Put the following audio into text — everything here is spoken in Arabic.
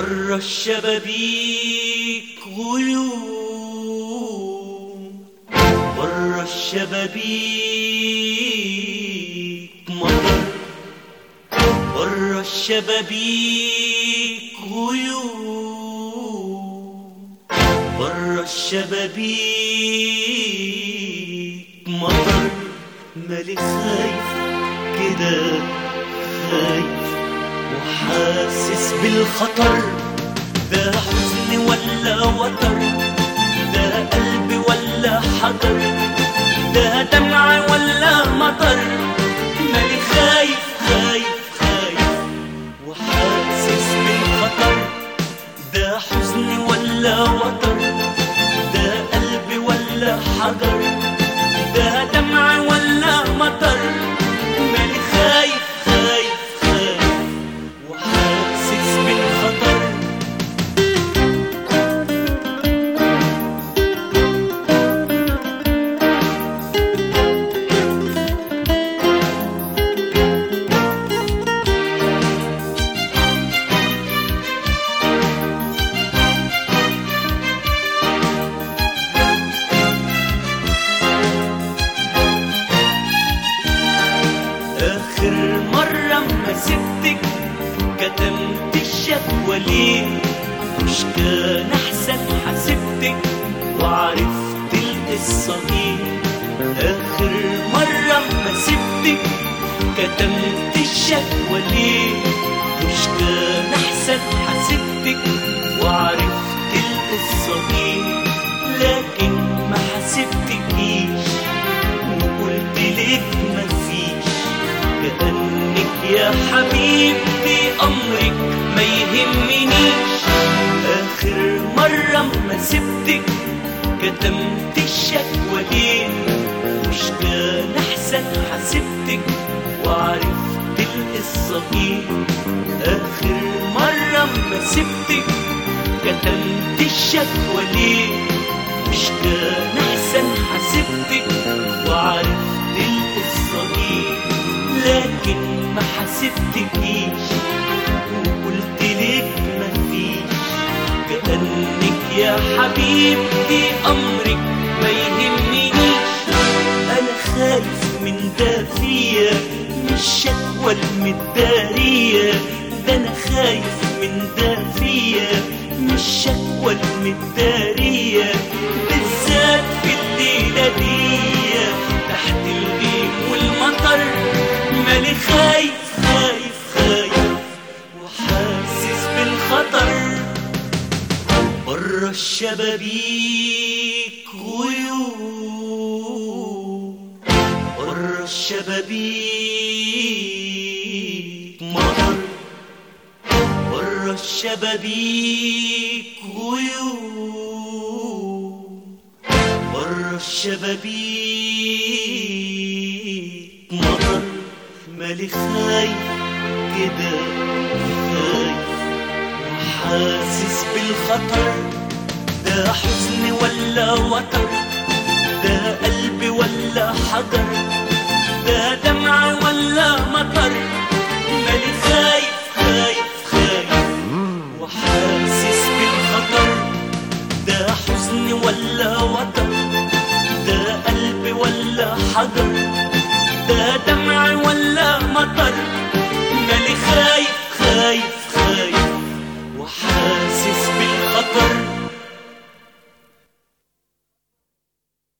برا الشبابيك غيوم، برا الشبابيك مطر، برا الشبابيك غيوم، برا الشبابيك مطر. مالي خايف كده، خايف وحاسس بالخطر. ده حزن ولا وتر، ده قلب ولا حجر، ده دمع ولا مطر. مالي خايف خايف خايف وحاسس بالخطر. ده حزن ولا وتر، ده قلب ولا حجر، ده دمع ولا مطر. مالي خايف خايف خايف وحاسس بالخطر. آخر مرة ما سبتك كتمت الشكوى ليه؟ مش كان أحسن حسبتك وعرفت القصة دي؟ آخر مرة ما سبتك كتمت الشكوى ليه؟ مش كان أحسن حسبتك وعرفت القصة دي؟ لكن ما حسبتكيش وقلت لك مفيش، كأنك يا حبيبتي أمرك ما يهمنيش. آخر مرة ما سبتك كتمت الشكوى ليه؟ مش كان أحسن حسبتك وعرفت القصة دي؟ آخر مرة ما سبتك كتمت الشكوى ليه؟ مش كان أحسن حسبتك وعرفت القصة دي؟ لكن ما حسبتكيش وقلت لك مفيش، كأنك يا حبيبتي أمرك ما يهمنيش. أنا خايف من ده فيا، من الشكوى المدارية. ده أنا خايف من ده فيا، من الشكوى المدارية، بالذات في الليلة دي تحت الغيم والمطر. مالي خايف خايف خايف وحاسس بالخطر. برا الشبابيك غيوم، برا الشبابيك مطر، برا الشبابيك غيوم، برا الشبابيك مطر. مالي خايف كده، خايف وحاسس بالخطر. ده حزن ولا وتر، ده قلب ولا حجر، ده دمع ولا مطر. مالي خايف خايف خايف وحاسس بالخطر. ده حزن ولا وتر، ده قلب ولا حجر، ده دمع ولا مطر. مالي خايف خايف خايف وحاسس بالخطر.